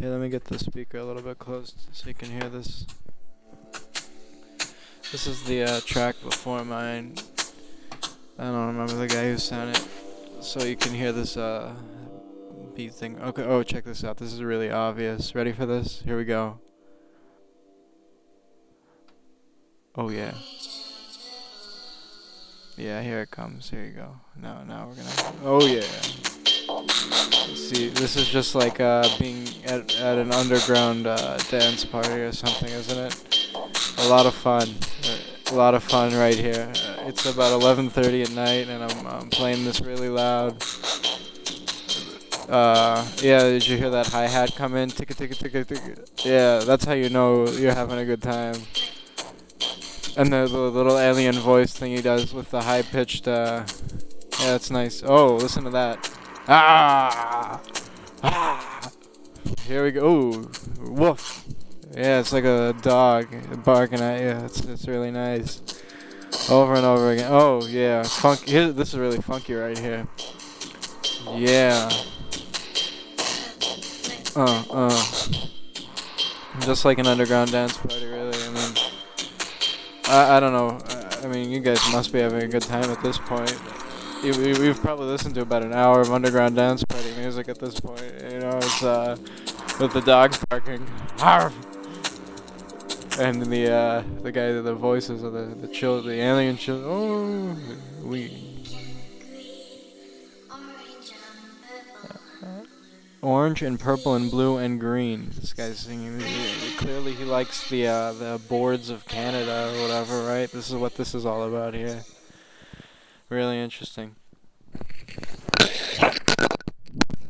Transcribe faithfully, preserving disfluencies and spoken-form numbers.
Here, let me get the speaker a little bit close so you can hear this. This is the uh, track before mine. I don't remember the guy who sang it. So you can hear this uh, beat thing. Okay, oh, check this out. This is really obvious. Ready for this? Here we go. Oh, yeah. Yeah, here it comes. Here you go. Now, now we're gonna... Oh, yeah. See, this is just like uh, being at, at an underground uh, dance party or something, isn't it? A lot of fun. A lot of fun right here. Uh, it's about eleven thirty at night, and I'm, I'm playing this really loud. Uh, yeah, did you hear that hi-hat come in? Ticka, ticka, ticka, ticka. Yeah, that's how you know you're having a good time. And the, the little alien voice thing he does with the high-pitched, uh, yeah, it's nice. Oh, listen to that. Ah! Ah! Here we go. Ooh, woof. Yeah, it's like a dog barking at you. It's, it's really nice. Over and over again. Oh, yeah. Funk. Here, this is really funky right here. Yeah. Uh, uh. Just like an underground dance party, really. I mean, I, I don't know. I, I mean, you guys must be having a good time at this point. You, we, we've probably listened to about an hour of underground dance party music at this point. You know, it's, uh, with the dogs barking. Arf! And the, uh, the guy, the voices of the, the chill, the alien chill. Oh, we. Orange and purple and blue and green. This guy's singing. Clearly, he likes the uh, the boards of Canada or whatever, right? This is what this is all about here. Really interesting.